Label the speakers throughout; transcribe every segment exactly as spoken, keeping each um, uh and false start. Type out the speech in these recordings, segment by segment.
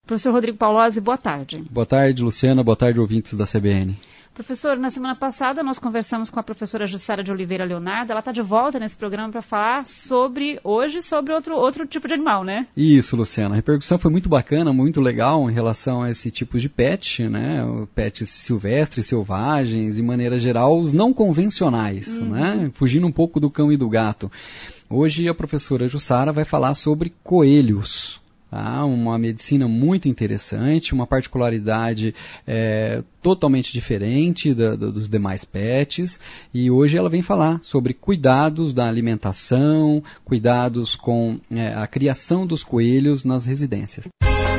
Speaker 1: Professor Rodrigo Paulozzi, boa tarde.
Speaker 2: Boa tarde, Luciana. Boa tarde, ouvintes da C B N.
Speaker 1: Professor, na semana passada nós conversamos com a professora Jussara de Oliveira Leonardo. Ela está de volta nesse programa para falar sobre, hoje, sobre outro, outro tipo de animal, né? Isso, Luciana. A repercussão foi muito bacana, muito legal em relação a esse tipo de pet, né? Pets silvestres, selvagens, de maneira geral, os não convencionais, uhum. né? Fugindo um pouco do cão e do gato. Hoje a professora Jussara vai falar sobre coelhos. Ah, uma medicina muito interessante, uma particularidade é, totalmente diferente da, da, dos demais pets, e hoje ela vem falar sobre cuidados da alimentação, cuidados com é, a criação dos coelhos nas residências.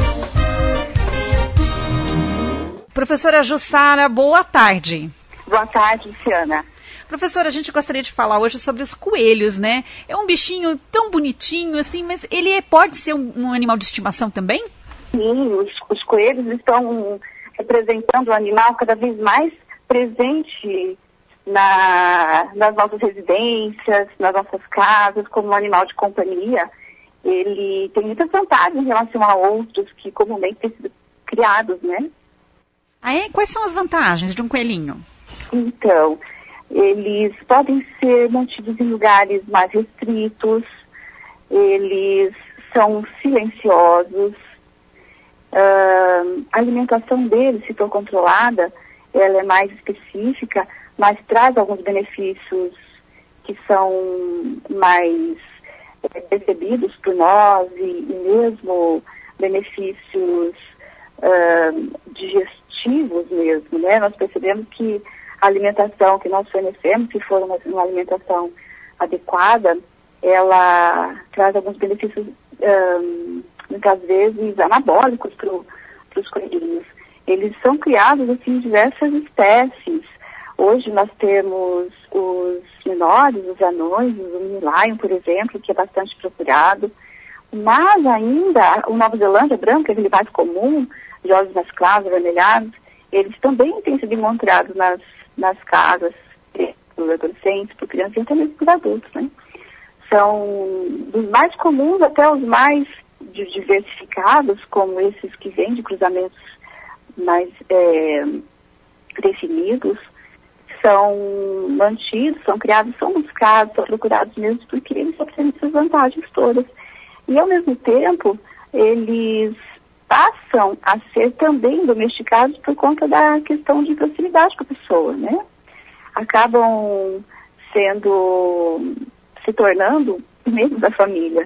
Speaker 3: Professora Jussara, boa tarde.
Speaker 4: Boa tarde, Luciana.
Speaker 3: Professora, a gente gostaria de falar hoje sobre os coelhos, né? É um bichinho tão bonitinho assim, mas ele pode ser um, um animal de estimação também?
Speaker 4: Sim, os, os coelhos estão representando um animal cada vez mais presente na, nas nossas residências, nas nossas casas, como um animal de companhia. Ele tem muitas vantagens em relação a outros que comumente têm sido criados, né?
Speaker 3: Ah, é? Quais são as vantagens de um coelhinho?
Speaker 4: Então, eles podem ser mantidos em lugares mais restritos, eles são silenciosos, uh, a alimentação deles, se for controlada, ela é mais específica, mas traz alguns benefícios que são mais é, percebidos por nós e, e mesmo benefícios uh, digestivos mesmo, né? Nós percebemos que a alimentação que nós fornecemos, se for uma, uma alimentação adequada, ela traz alguns benefícios, um, muitas vezes, anabólicos para os coelhinhos. Eles são criados assim, em diversas espécies. Hoje nós temos os menores, os anões, o mini lion, por exemplo, que é bastante procurado. Mas ainda, o Nova Zelândia branco, aquele mais comum, de olhos mais claros, avermelhados, eles também têm sido encontrados nas nas casas, para adolescentes, para crianças e até mesmo para adultos, né? São dos mais comuns até os mais diversificados, como esses que vêm de cruzamentos mais é, definidos, são mantidos, são criados, são buscados, são procurados mesmo porque eles oferecem essas vantagens todas. E ao mesmo tempo, eles passam a ser também domesticados por conta da questão de proximidade com a pessoa, né? Acabam sendo, se tornando membros da família.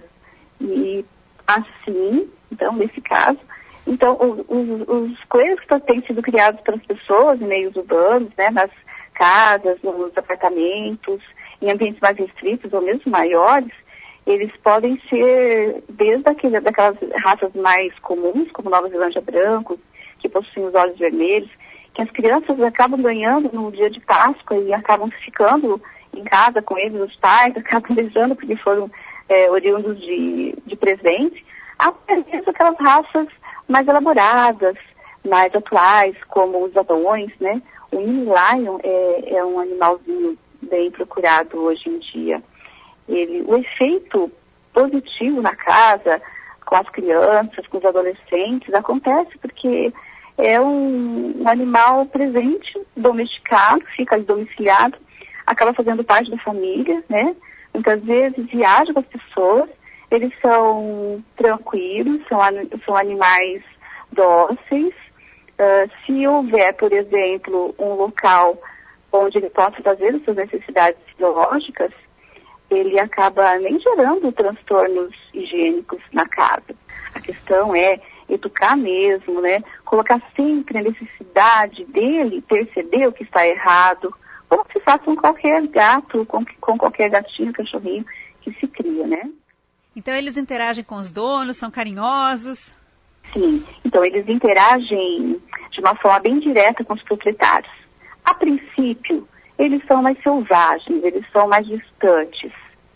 Speaker 4: E assim, então, nesse caso, então, os, os, os coelhos que têm sido criados pelas pessoas em meios urbanos, né, nas casas, nos apartamentos, em ambientes mais restritos ou mesmo maiores, eles podem ser desde aquele, daquelas raças mais comuns, como Nova Zelândia branco, que possuem os olhos vermelhos, que as crianças acabam ganhando no dia de Páscoa e acabam ficando em casa com eles, os pais acabam beijando porque foram é, oriundos de, de presente, até mesmo aquelas raças mais elaboradas, mais atuais, como os anões, né? O mini lion é, é um animalzinho bem procurado hoje em dia. Ele, o efeito positivo na casa, com as crianças, com os adolescentes, acontece porque é um, um animal presente, domesticado, fica ali domiciliado, acaba fazendo parte da família, né? Muitas vezes viaja com as pessoas, eles são tranquilos, são, são animais dóceis. Uh, se houver, por exemplo, um local onde ele possa fazer as suas necessidades fisiológicas, ele acaba nem gerando transtornos higiênicos na casa. A questão é educar mesmo, né? Colocar sempre a necessidade dele perceber o que está errado, como se faz com qualquer gato, com, com qualquer gatinho, cachorrinho que se cria, né?
Speaker 3: Então eles interagem com os donos, são carinhosos?
Speaker 4: Sim, então eles interagem de uma forma bem direta com os proprietários. A princípio, eles são mais selvagens, eles são mais distantes.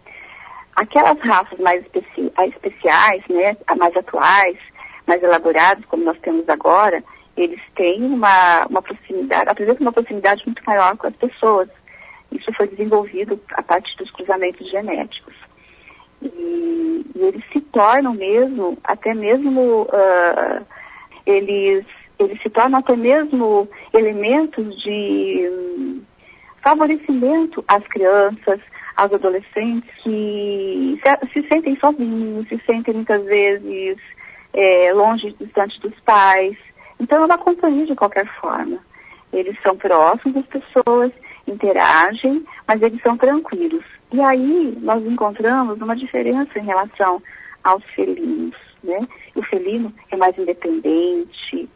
Speaker 4: Aquelas raças mais especi- especiais, né, mais atuais, mais elaboradas, como nós temos agora, eles têm uma, uma proximidade, apresentam uma proximidade muito maior com as pessoas. Isso foi desenvolvido a partir dos cruzamentos genéticos. E, e eles se tornam mesmo, até mesmo uh, eles, eles se tornam até mesmo elementos de hum, favorecimento às crianças, aos adolescentes que se, se sentem sozinhos, se sentem muitas vezes é, longe, distante dos pais. Então é uma companhia de qualquer forma. Eles são próximos das pessoas, interagem, mas eles são tranquilos. E aí nós encontramos uma diferença em relação aos felinos, né? O felino é mais independente,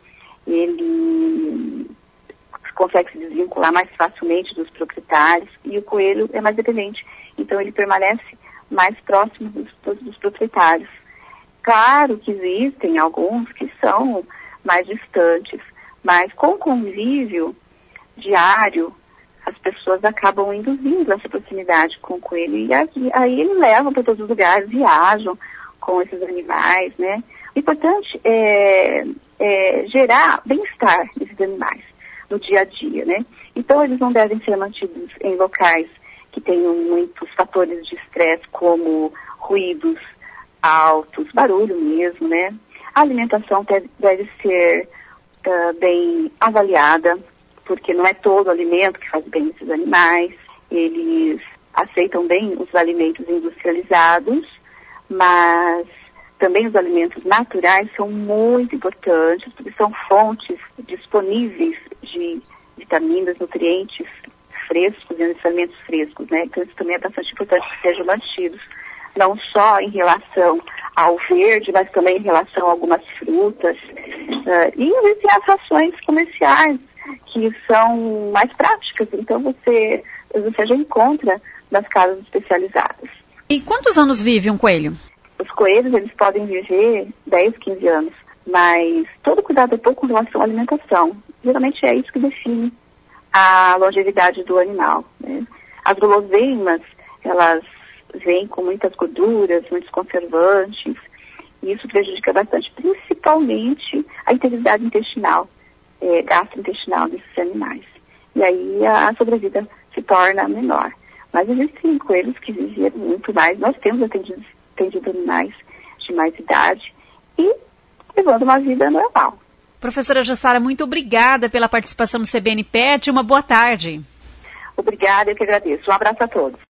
Speaker 4: ele consegue se desvincular mais facilmente dos proprietários, e o coelho é mais dependente, então ele permanece mais próximo dos, dos proprietários. Claro que existem alguns que são mais distantes, mas com convívio diário, as pessoas acabam induzindo essa proximidade com o coelho, e aí, aí eles levam para todos os lugares, viajam com esses animais, né? O importante é, é gerar bem-estar nesses animais no dia a dia, né? Então eles não devem ser mantidos em locais que tenham muitos fatores de estresse, como ruídos altos, barulho mesmo, né? A alimentação deve, deve ser uh, bem avaliada, porque não é todo alimento que faz bem esses animais. Eles aceitam bem os alimentos industrializados, mas também os alimentos naturais são muito importantes, porque são fontes disponíveis de vitaminas, nutrientes frescos e alimentos frescos, né? Então isso também é bastante importante que sejam mantidos, não só em relação ao verde, mas também em relação a algumas frutas. Uh, e existem as rações comerciais, que são mais práticas, então você, você já encontra nas casas especializadas.
Speaker 3: E quantos anos vive um coelho?
Speaker 4: Os coelhos, eles podem viver dez, quinze anos, mas todo cuidado é pouco com relação à alimentação. Geralmente é isso que define a longevidade do animal, né? As guloseimas, elas vêm com muitas gorduras, muitos conservantes, e isso prejudica bastante, principalmente a integridade intestinal, é, gastrointestinal desses animais. E aí a sobrevida se torna menor. Mas existem coelhos que viveram muito mais. Nós temos atendido, atendido animais de mais idade e levando uma vida normal.
Speaker 3: Professora Jussara, muito obrigada pela participação no C B N Pet. Uma boa tarde.
Speaker 4: Obrigada, eu que agradeço. Um abraço a todos.